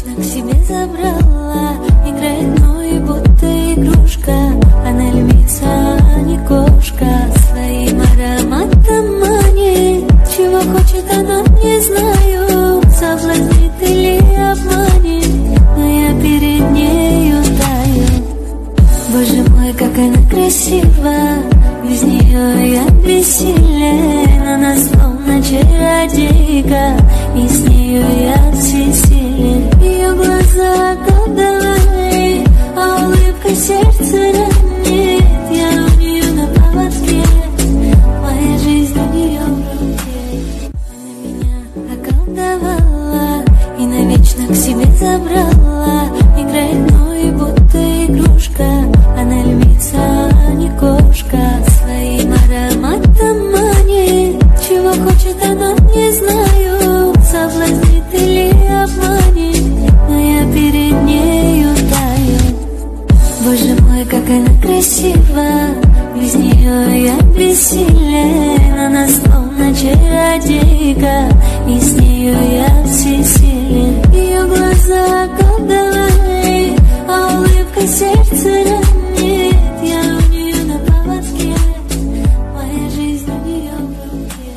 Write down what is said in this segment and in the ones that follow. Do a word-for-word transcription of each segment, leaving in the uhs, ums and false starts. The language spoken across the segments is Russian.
навечно к себе забрала. Играет мной, будто игрушка. Она львица, а не кошка. Своим ароматом манит. Чего хочет она, не знаю. Соблазнит или обманет, но я перед нею таю. Боже мой, как она красива. Без нее я бессилен. Она словно чародейка, и с нее я всесилен. Ее глаза околдовали, а улыбка сердце ранит. Я у нее на поводке, моя жизнь у нее в руке. Она меня околдовала и навечно к себе забрала. Играет мной, будто игрушка. Она львица, а не кошка. Своим ароматом манит. Чего хочет она, не знаю. Соблазнит или обманет, но я перед нею таю. Боже мой, как она красива. Без нее я бессилен. Она словно чародейка, и с нее я всесилен. Ее глаза околдовали, а улыбка сердце ранит. Я у нее на поводке, моя жизнь у нее в руке.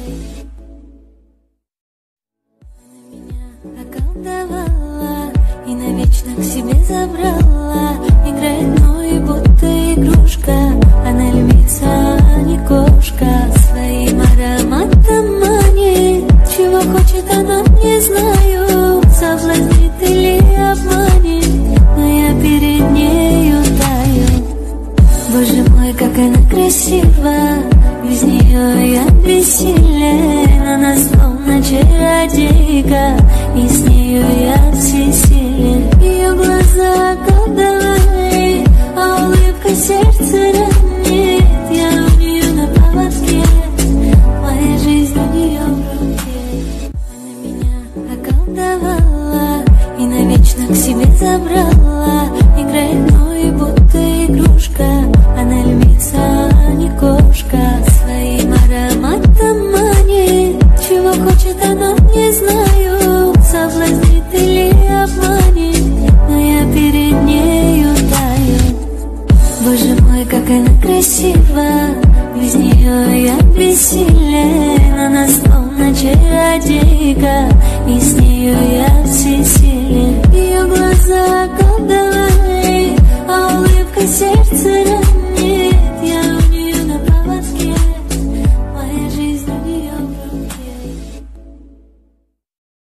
Она меня околдовала и навечно к себе забрала. Играет мной, будто игрушка. Она львица, а не кошка. Своим ароматом манит. Чего хочет она, не знаю. Соблазнит или обманет, но я перед нею таю. Боже мой, как она красива. Без нее я бессилен. Она словно чародейка, и с нее я всесилен. Ее глаза околдовали, а улыбка сердце ранит. Я у нее на поводке, моя жизнь у нее в руке. Она меня околдовала и навечно к себе забрала. Играет мной, будто игрушка. Она львица, а не кошка. Своим ароматом манит. Чего хочет она, не знаю. Соблазнит или обманет, но я перед нею таю. Боже мой, как она красива. Без нее я бессилен. Она словно чародейка,